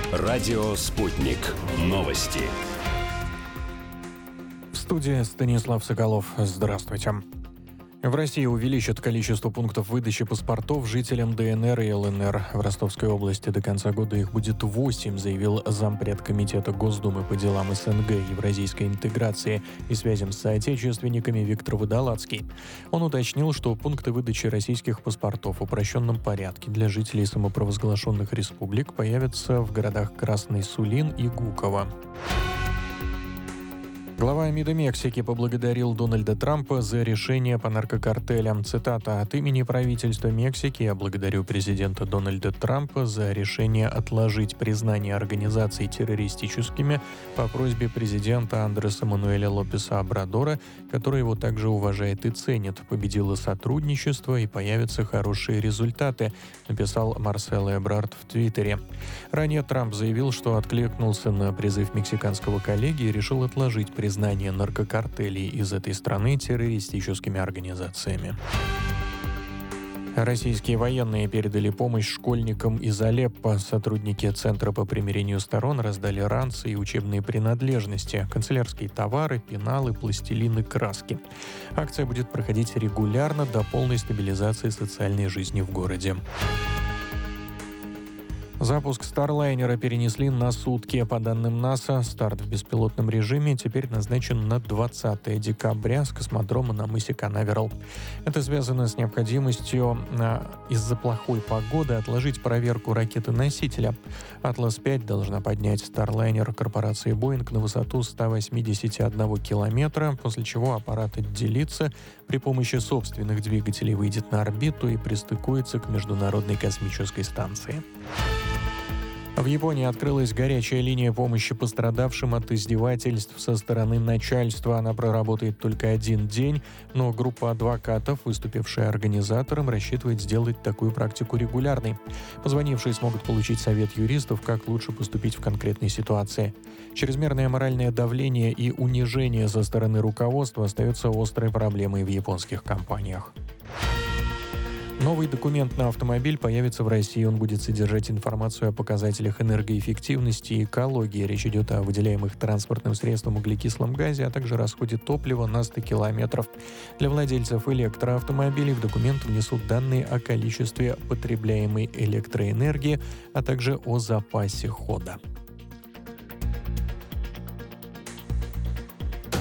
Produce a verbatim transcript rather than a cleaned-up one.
Радио «Спутник». Новости. В студии Станислав Соколов. Здравствуйте. В России увеличат количество пунктов выдачи паспортов жителям ДНР и ЛНР. В Ростовской области до конца года их будет восемь, заявил зампред Комитета Госдумы по делам СНГ, евразийской интеграции и связям с соотечественниками Виктор Водолацкий. Он уточнил, что пункты выдачи российских паспортов в упрощенном порядке для жителей самопровозглашенных республик появятся в городах Красный Сулин и Гуково. Глава МИДа Мексики поблагодарил Дональда Трампа за решение по наркокартелям. Цитата: «От имени правительства Мексики я благодарю президента Дональда Трампа за решение отложить признание организаций террористическими по просьбе президента Андреса Мануэля Лопеса Обрадора, который его также уважает и ценит. Победило сотрудничество и появятся хорошие результаты», написал Марсело Эбрард в Твиттере. Ранее Трамп заявил, что откликнулся на призыв мексиканского коллеги и решил отложить признание признание наркокартелей из этой страны террористическими организациями. Российские военные передали помощь школьникам из Алеппо. Сотрудники Центра по примирению сторон раздали ранцы и учебные принадлежности, канцелярские товары, пеналы, пластилины, краски. Акция будет проходить регулярно до полной стабилизации социальной жизни в городе. Запуск Старлайнера перенесли на сутки. По данным НАСА, старт в беспилотном режиме теперь назначен на двадцатое декабря с космодрома на мысе Канаверал. Это связано с необходимостью а, из-за плохой погоды отложить проверку ракеты-носителя. Атлас пять должна поднять Старлайнер корпорации Боинг на высоту сто восемьдесят один километра, после чего аппарат отделится, при помощи собственных двигателей выйдет на орбиту и пристыкуется к Международной космической станции. В Японии открылась горячая линия помощи пострадавшим от издевательств со стороны начальства. Она проработает только один день, но группа адвокатов, выступившая организатором, рассчитывает сделать такую практику регулярной. Позвонившие смогут получить совет юристов, как лучше поступить в конкретной ситуации. Чрезмерное моральное давление и унижение со стороны руководства остается острой проблемой в японских компаниях. Новый документ на автомобиль появится в России. Он будет содержать информацию о показателях энергоэффективности и экологии. Речь идет о выделяемых транспортным средством углекислом газе, а также расходе топлива на сто километров. Для владельцев электроавтомобилей в документ внесут данные о количестве потребляемой электроэнергии, а также о запасе хода.